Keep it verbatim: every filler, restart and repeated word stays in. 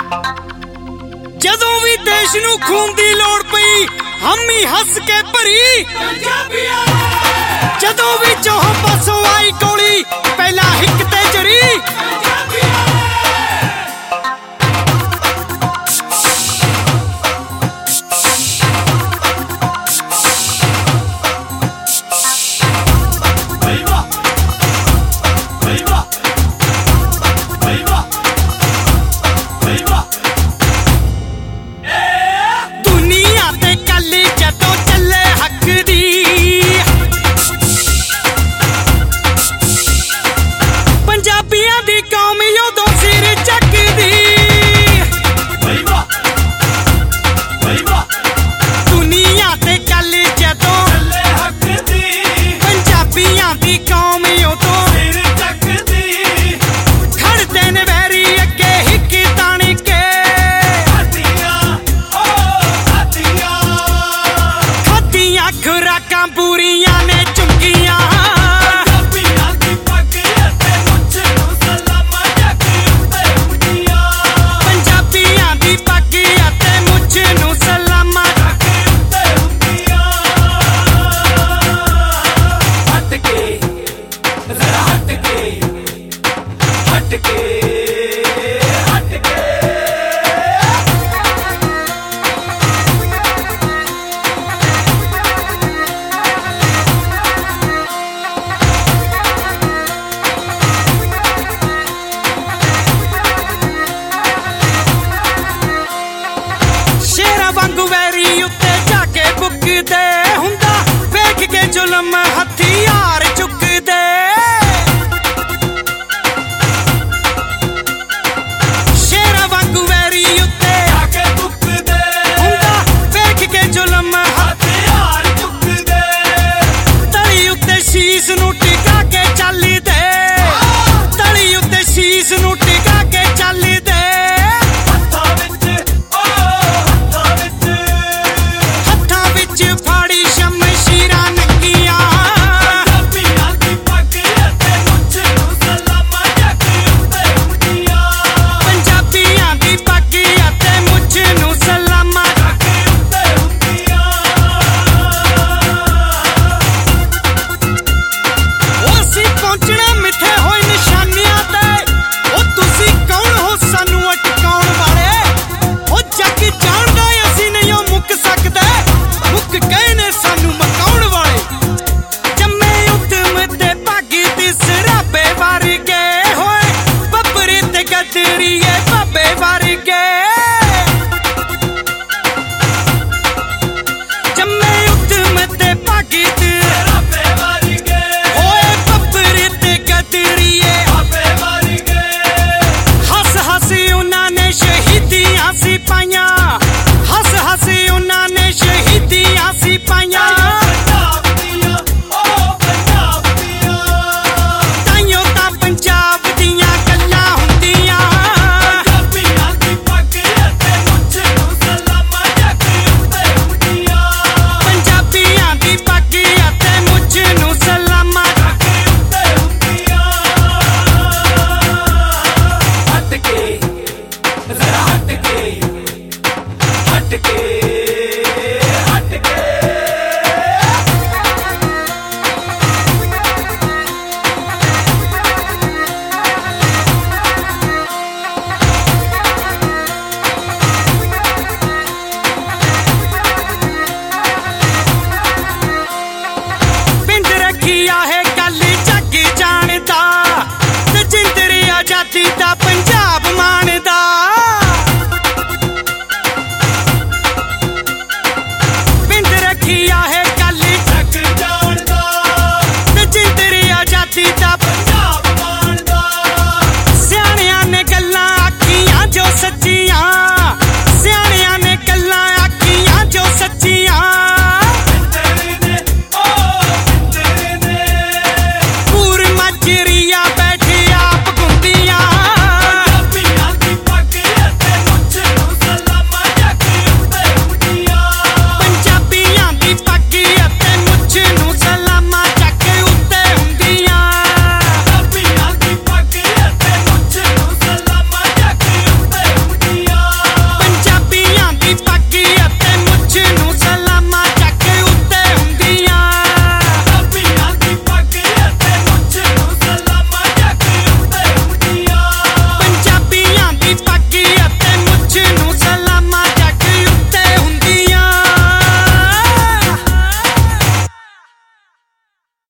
जदों भी देश नूं खून दी लोड़ पई हामी हस के भरी जदों भी चौहां पासों आई गोली पहला हिक ते जरी जुल्म हथियार चुक दे शेरा वांगू वैरी उत्ते आके बुक दे हुंदा वेख के जुल्म हथियार चुक दे तली उत्ते शीश नूं टिका के चल दे तली उत्ते शीश नूं टिका के चल दे हत्थां विच ओ हत्थां विच हत्थां विच फाड़ी शमशीरां आजादी दा पंजाब माण